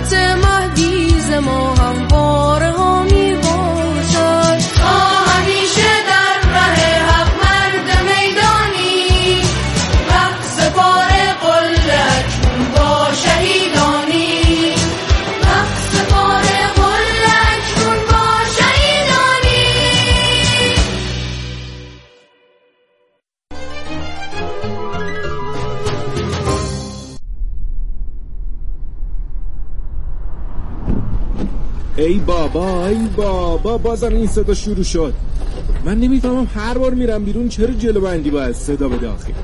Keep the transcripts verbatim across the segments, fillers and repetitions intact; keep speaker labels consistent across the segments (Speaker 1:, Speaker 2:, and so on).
Speaker 1: حضرت مهدی ز ما همواره حامی باشد. تا همیشه در ره حق مرد میدانی، ره سپار قل اکنون با شهیدانی، ره سپار قل اکنون با شهیدانی.
Speaker 2: ای بابا ای بابا بازم این صدا شروع شد. من نمیفهمم هر بار میرم بیرون چرا جلو بندی باید صدا بده آخه.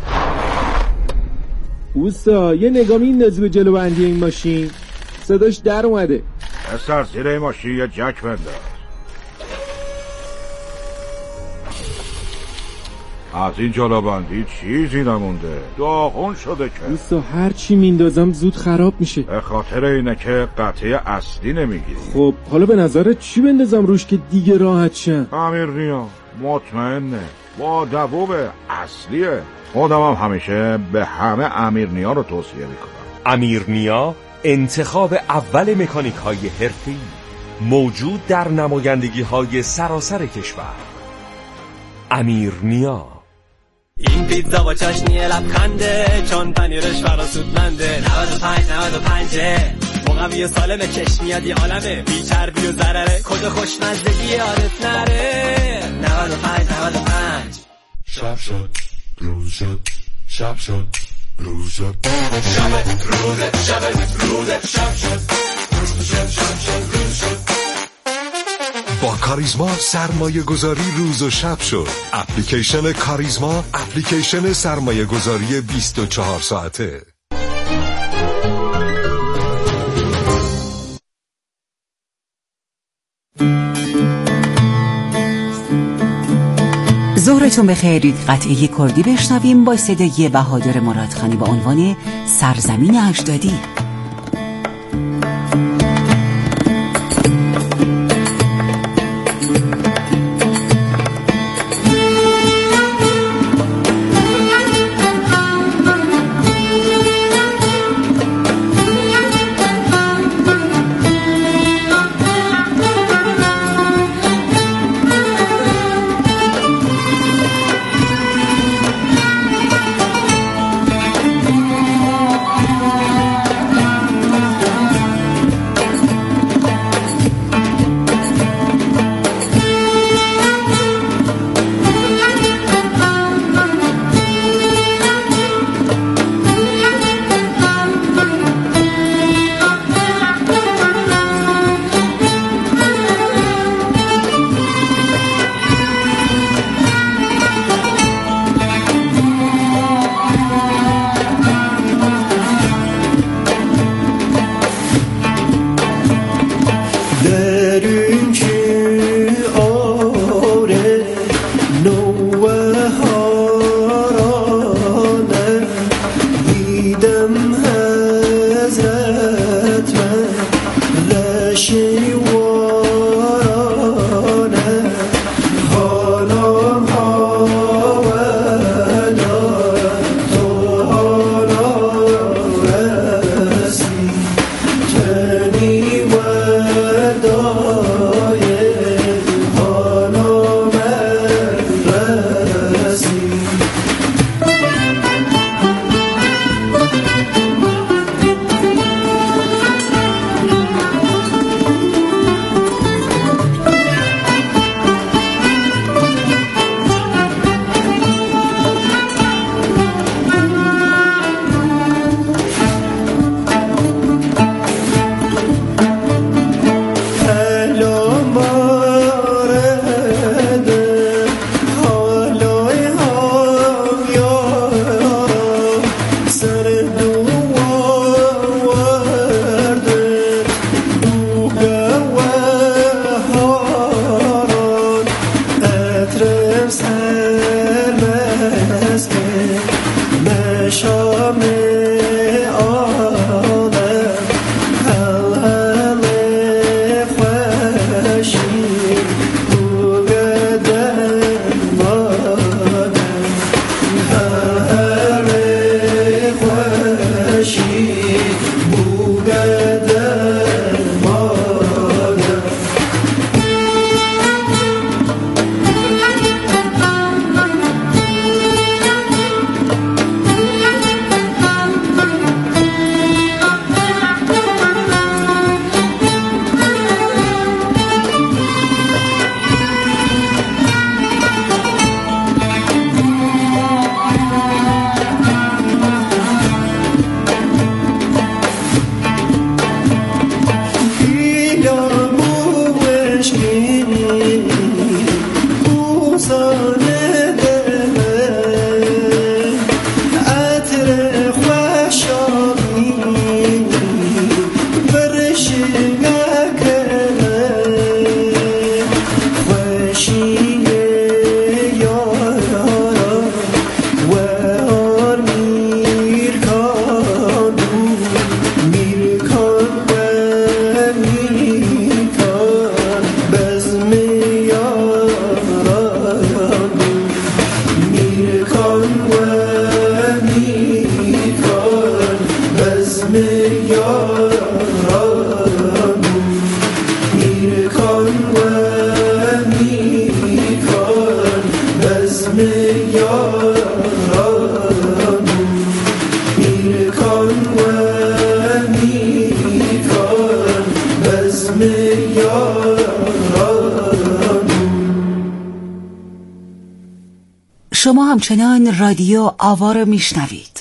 Speaker 2: اوستا یه نگاه میندازی به جلو بندی این ماشین، صداش در اومده.
Speaker 3: پسر زیر این ماشین یه جک بنداز. از این جلو بندی چیزی نمونده، داغون شده که.
Speaker 2: اوستا هر چی میندازم زود خراب میشه.
Speaker 3: به خاطر اینه که قطعه اصلی نمیگیری.
Speaker 2: خب حالا به نظرت چی بندازم روش که دیگه راحت شم؟
Speaker 3: امیر نیا مطمئنه با دووب اصلیه. خودم هم همیشه به همه امیر نیا رو توصیه میکنم.
Speaker 4: امیر نیا انتخاب اول مکانیک های حرفه‌ای، موجود در نمایندگی های سراسر کشور. امیر نیا.
Speaker 5: این پیتزا با چاشنی لبخنده، چون پنیرش فراسودمنده. نود و پنج نود و پنج مقوی سالم، چشم میاد یه عالمه، بی چربی و ضرره، کد خوشمزدگی یادت نره. نود و پنج نود و پنج.
Speaker 6: شب شد روز شد، شب شد روز شد،
Speaker 5: شب روز شب روز شب شد روز شد شب شد روز شد.
Speaker 6: با کاریزما سرمایه گذاری روز و شب شد. اپلیکیشن کاریزما، اپلیکیشن سرمایه گذاری بیست و چهار ساعته.
Speaker 7: ظهرتون بخیر. قطعه کردی بشنویم با صدای بهادر مرادخانی با عنوان سرزمین اجدادی.
Speaker 8: همه یاران.
Speaker 7: شما همچنان رادیو آوا رو میشنوید.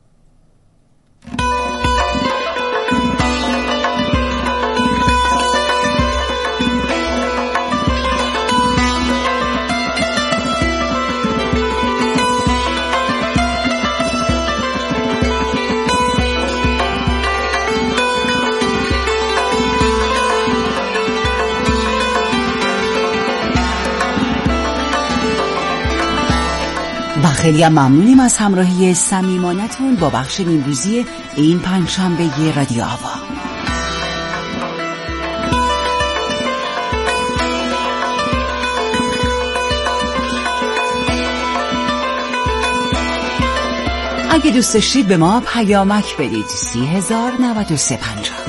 Speaker 7: و خیلی هم ممنونیم از همراهی صمیمانه‌تون با بخش نیمروزی این پنجشنبه رادیو آوا. اگه دوست داشتید به ما پیامک بدید سی هزار نود و سه پنجاه.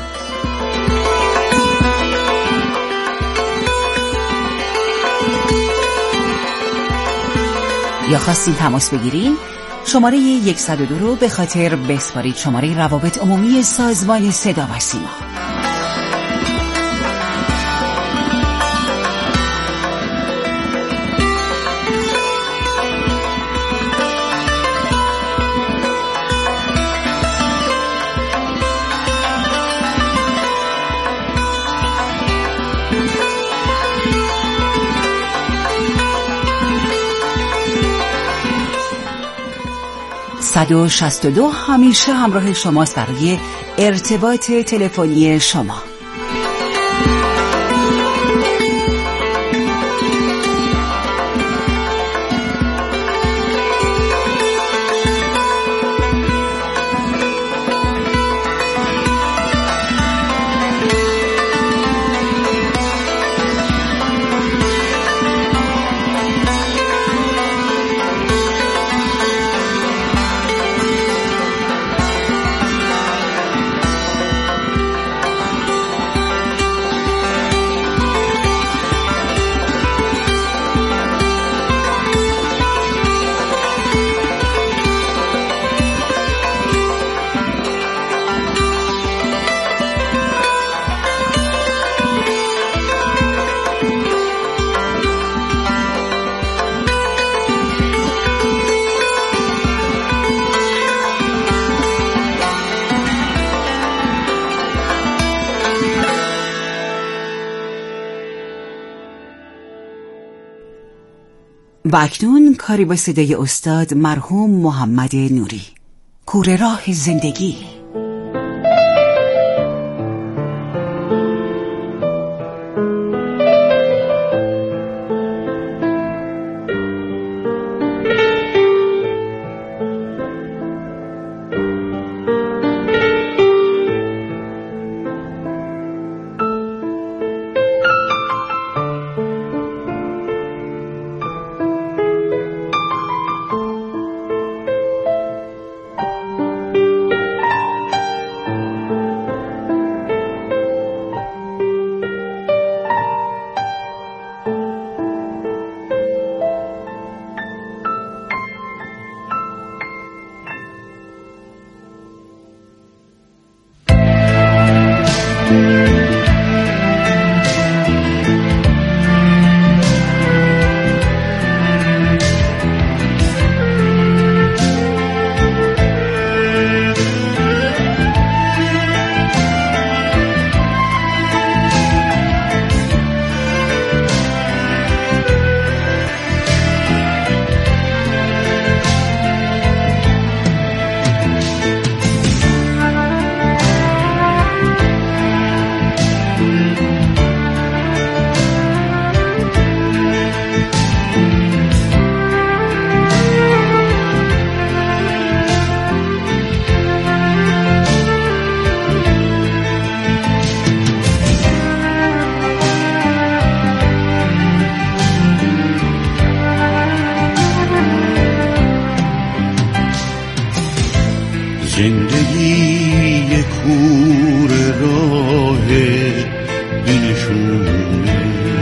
Speaker 7: یا خواستین تماس بگیرین شماره صد و دو رو به خاطر بسپارید شماره روابط عمومی سازمان صدا و سیما. صد و شصت و دو همیشه همراه شماست برای ارتباط تلفنی شما. و اکنون کاری با صدای استاد مرحوم محمد نوری، کوره راه زندگی.
Speaker 9: زندگی کوره راه بینشونه،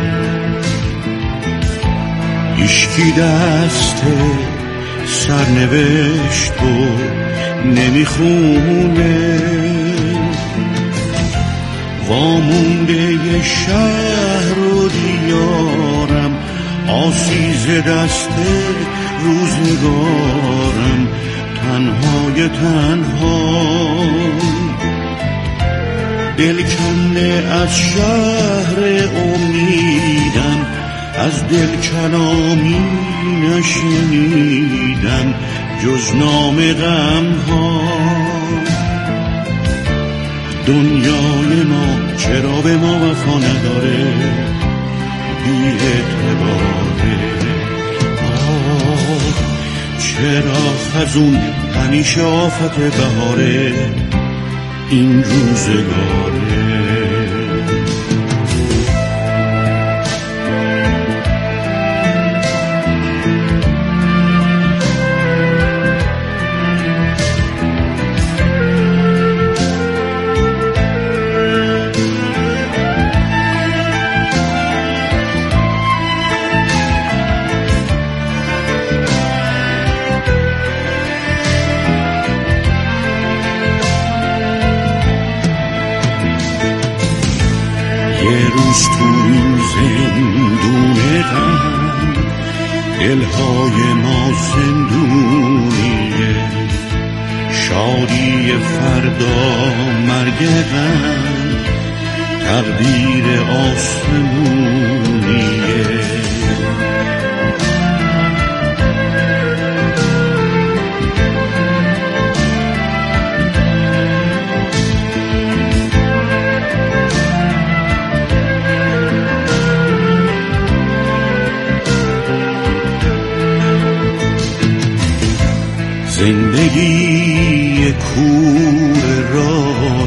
Speaker 9: هیچکی دست سرنوشت و نمیخونه، وامونده شهر و دیارم، آسیز دست روزگارم، تنهای تنها دل کنده از شهر امیدم، از دل کلامی نشنیدم جز نام غم ها. دنیای ما چرا به ما وفا نداره، بی اعتباره. آه چرا خزون همیشه آفت بهاره، این روزگاره. یه روز تو این زندون غم، دلهای ما زندونیه، شادی فردا مرگ غم، تقدیر آسمونیه. زندگی کور راه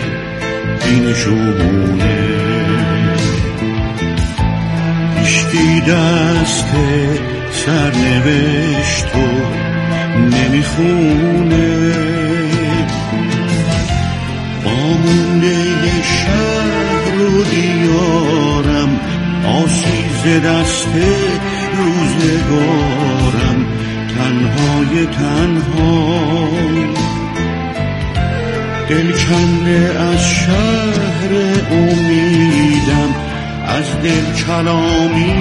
Speaker 9: بینشونه، هیچکی دست سرنوشت و نمیخونه، آمونده شهر و دیارم، آسیز دست روزگارم، تنهای تنها دل کنده از شهر امیدم، از دل کلامی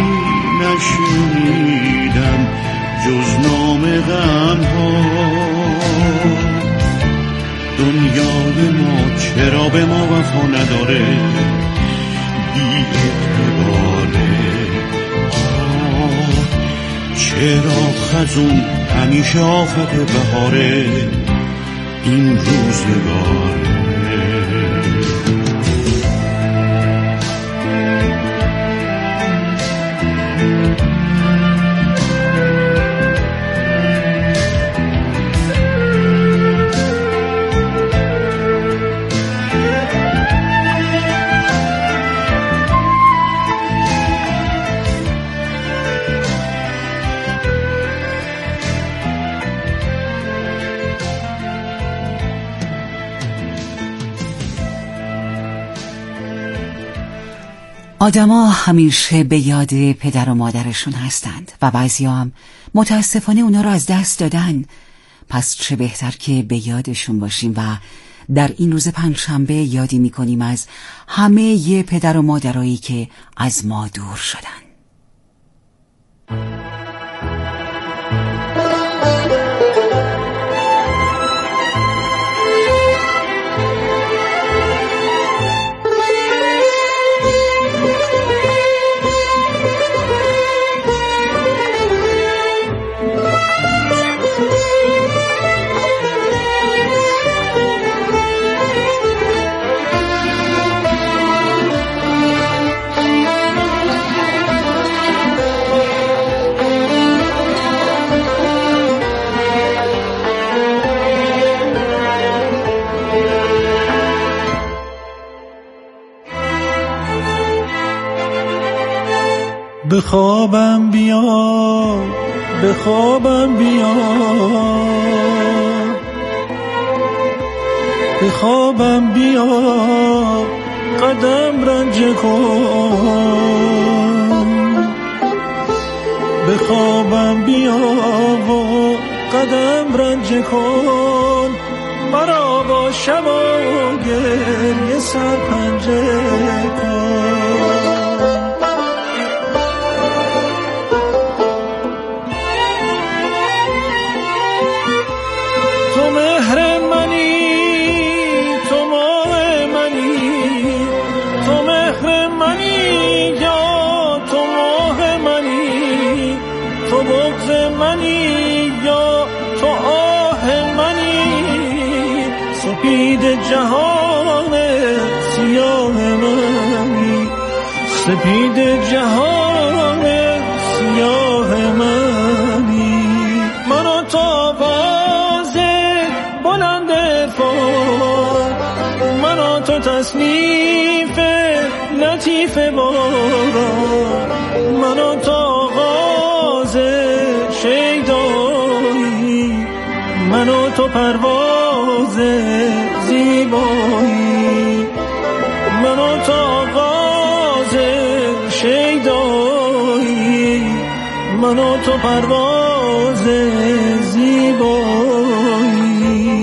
Speaker 9: نشنیدم جز نام غم ها. دنیای ما چرا به ما وفا نداره، بی اعتباره. چرا خزون همیشه آفت بهاره، این روزگاره.
Speaker 7: آدما همیشه به یاد پدر و مادرشون هستند و بعضیا هم متاسفانه اونا رو از دست دادن. پس چه بهتر که به یادشون باشیم و در این روز پنجشنبه یادی میکنیم از همه ی پدر و مادرایی که از ما دور شدن.
Speaker 8: به خوابم بیا، به خوابم بیا، به خوابم بیا، قدم رنج کن. به خوابم بیا و قدم رنج کن، مرا با شب و گریه سرپنجه کن. تو مهر منی، تو ماه منی، تو مهر منی یا تو ماه منی، تو بغض منی یا تو آه منی، سپید جهان سیاه منی، سپید جهان سیاه منی. منو تو آواز بلند فور، منو تو تصنیف لطیف باران، منو تو آغاز شیدایی، منو تو پرواز زیبایی، منو تو آغاز شیدایی، منو تو پرواز زیبایی.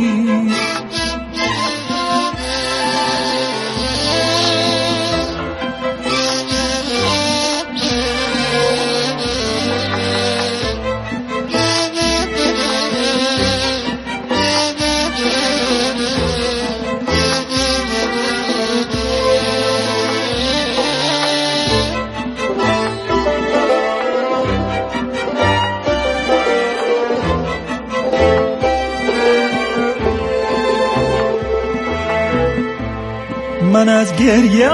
Speaker 8: من از گریه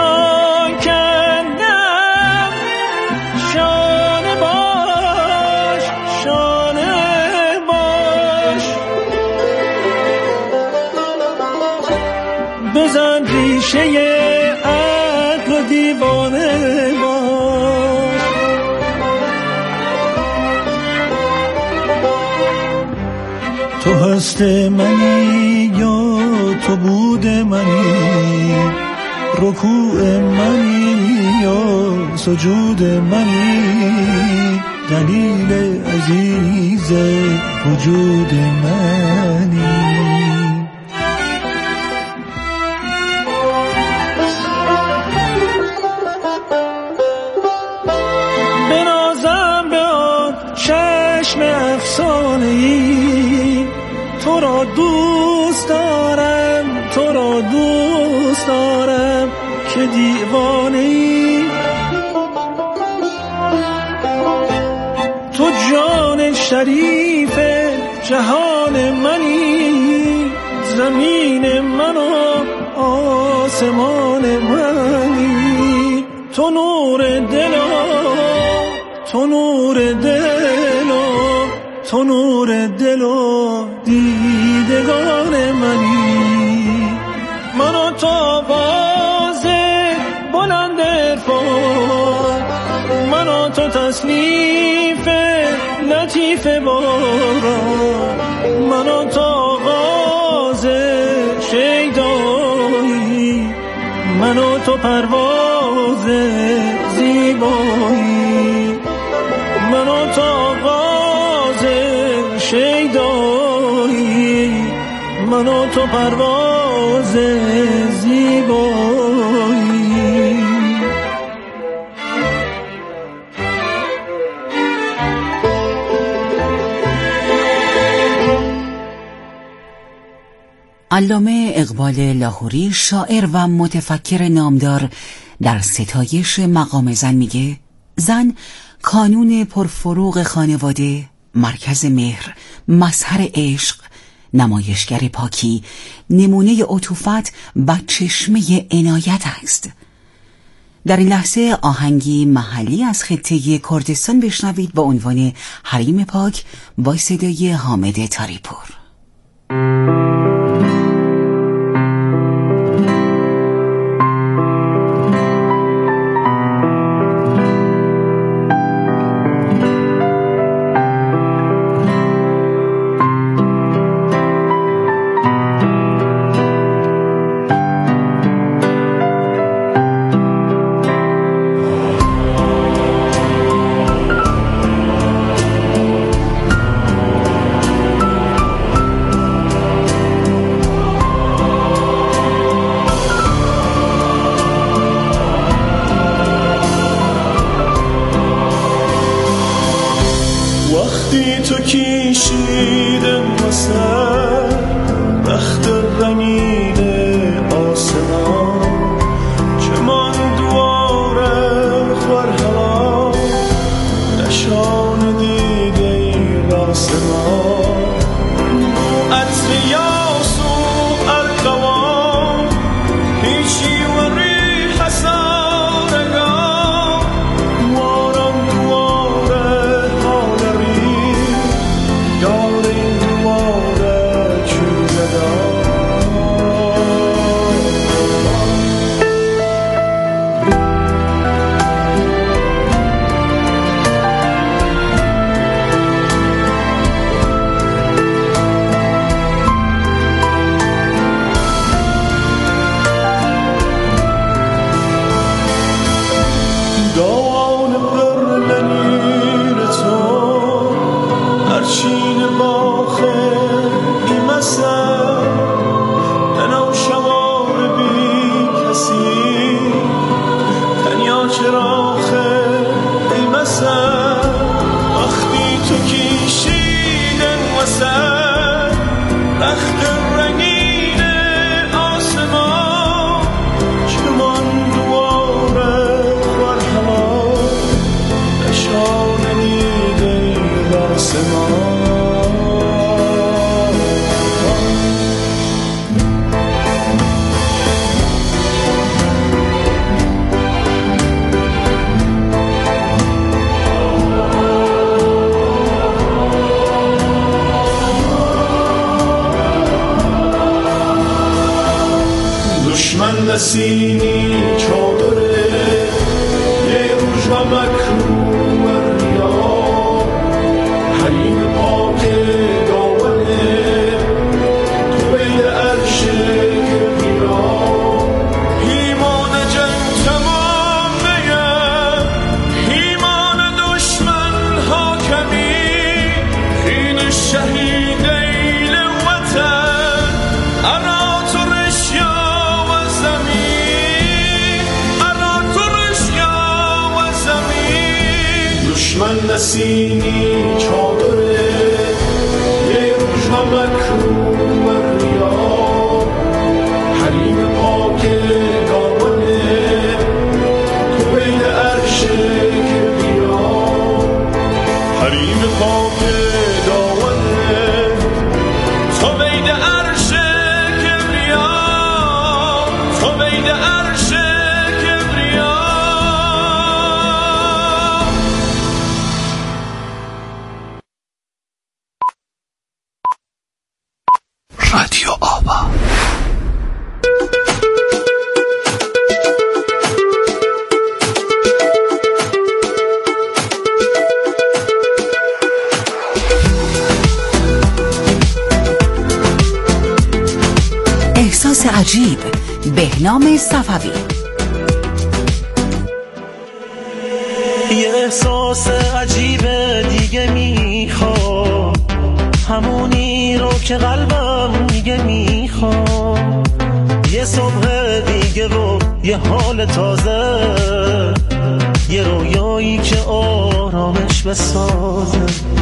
Speaker 8: کندم شانه باش، شانه باش، بزن ریشه عقل و دیوانه باش. تو هست منی یا تو بود منی، رکوع منی یا سجود منی، دلیل عزیز وجود منی. بنازم به آن چشم افسانه‌ای، تو را دوست دارم، تو را دوست دارم که دیوانه‌ای. تو جان شریف جهان منی، زمین من و آسمان منی. تو نور دل و تو نور دل و تو نور دل و دیدگان منی. منو تو آواز بلند فور، منو تو تصنیف لطیف باران، منو تو آغاز شیدایی، منو تو پرواز زیبایی، منو تو آغاز شیدایی، منو تو پرواز زیبایی.
Speaker 7: علامه اقبال لاهوری، شاعر و متفکر نامدار، در ستایش مقام زن میگه: زن کانون پرفروغ خانواده، مرکز مهر، مظهر عشق، نمایشگر پاکی، نمونه عطوفت و چشمه عنایت است. در این لحظه آهنگی محلی از خطه کردستان بشنوید با عنوان حریم پاک با صدای حامد تاریپور.
Speaker 10: نسینی چادره یه روژا مکروه ریا حریم پاک دامنه تو بین عرش گریا ایمان جنگ تمامه ایمان دشمن حاکمی خین شهید ایل وطن انا ترش یا و زمین انا ترش یا و زمین دشمن نسینی چادره یه روژا مکروه ریا حریم پاک دامنه تو بین عرش گریا حریم پاک دامنه تو بین عرش کبریا تو بین عرش کبریا
Speaker 6: رادیو آوا.
Speaker 7: احساس عجیب، بهنام صفوی.
Speaker 8: یه احساس عجیب دیگه میخوام، همونی رو که قلبم دیگه میخوام. یه صبح دیگه و یه حال تازه، یه رویایی که آرامش بسازه.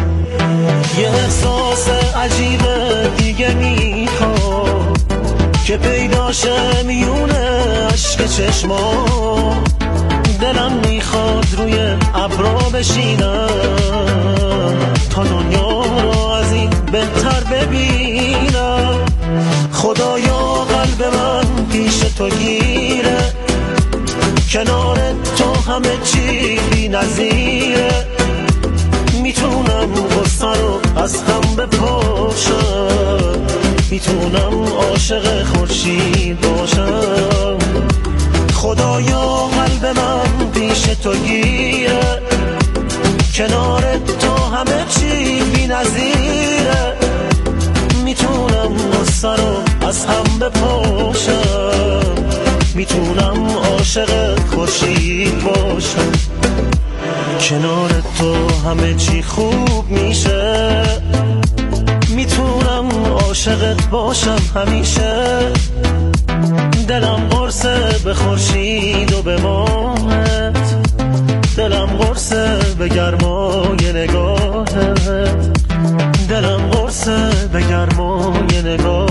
Speaker 8: یه احساس عجیب دیگه میخوام که پیداشه میونه عشق چشمام. دلم میخواد روی ابرا بشینم تا دنیا رو از این بهتر ببینم. خدایا قلب من پیش تو گیره، کنار تو همه چی بی نظیره. میتونم غصه رو از هم بپاشم، میتونم عاشق خورشید باشم. خدایا قلب من پیش تو گیره، کنار تو همه چی بی نظیره. میتونم غصه رو از هم بپاشم، میتونم عاشق خورشید باشم. کنار تو همه چی خوب میشه، میتونم عاشقت باشم همیشه. دلم قرصه به خورشید و به ماهت، دلم قرصه به گرمای نگاهت، دلم قرصه به گرمای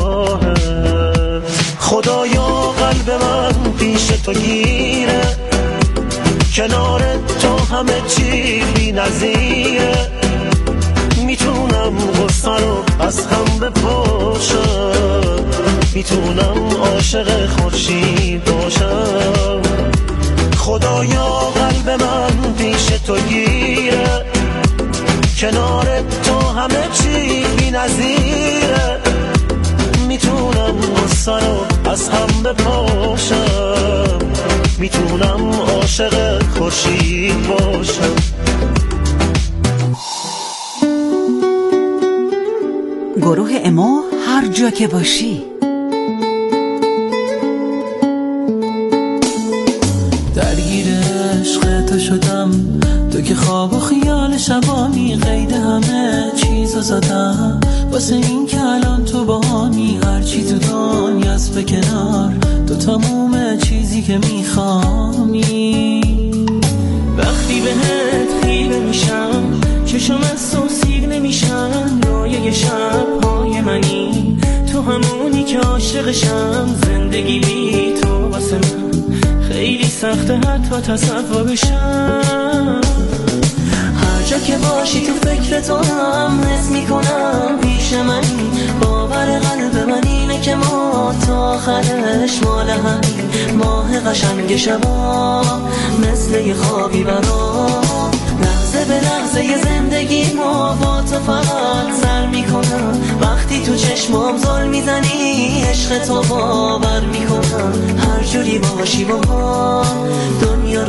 Speaker 8: نگاهت. خدایا قلب من پیش تو گیره، کنار تو همه چی بی نظیره. میتونم غصه رو از هم بپاشم، میتونم عاشق خورشید باشم. خدایا قلب من پیش تو گیره، کنار تو همه چی بی نظیره. میتونم غصه رو از هم بپاشم، میتونم عاشق خورشید باشم.
Speaker 7: گروه اما هر جا که باشی.
Speaker 11: درگیر عشق تو شدم، تو که خواب و خیال شبانی قید همه چیزو زدم. واسه این که الان تو با همی هرچی تو دنیاست به کنار، تو تموم چیزی که میخوامی.
Speaker 8: وقتی بهت خیره میشم، چشم از تو سیر نمیشن. رایه شبهای منی، تو همونی که عاشقشم. زندگی بی تو واسه من خیلی سخته حتی تصورشم. هر جا که باشی تو فکر تو هم حس میکنم پیش منی. باور قلب من اینه که ما تا آخرش مال همین. ماه قشنگ شبا مثل یه خوابی برام، لحظه به لحظه یه زندگی
Speaker 11: میگی ما با تو فقط سر میکنم، وقتی تو چشمام زل میزنی عشق تو باور میکنم، هر جوری باشی با ما دنیا